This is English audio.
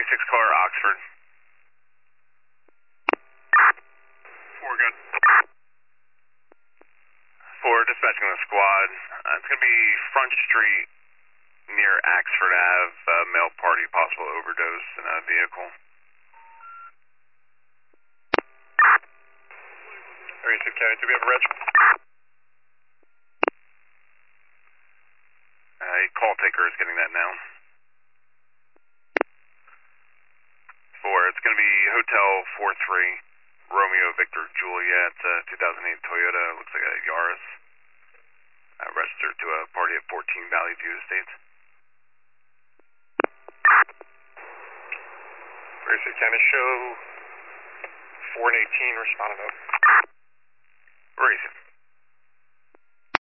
car, Oxford. 4 good. 4, dispatching the squad. It's going to be Front Street near Axford Ave, male party, possible overdose in a vehicle. 36 County, do we have a reg? A call taker is getting that now. 4, it's going to be Hotel 43, Romeo Victor Juliet, 2008 Toyota, looks like a Yaris. Registered to a party at 14 Valley View Estates. 36 County, show 4 and 18, responding up. Where is it?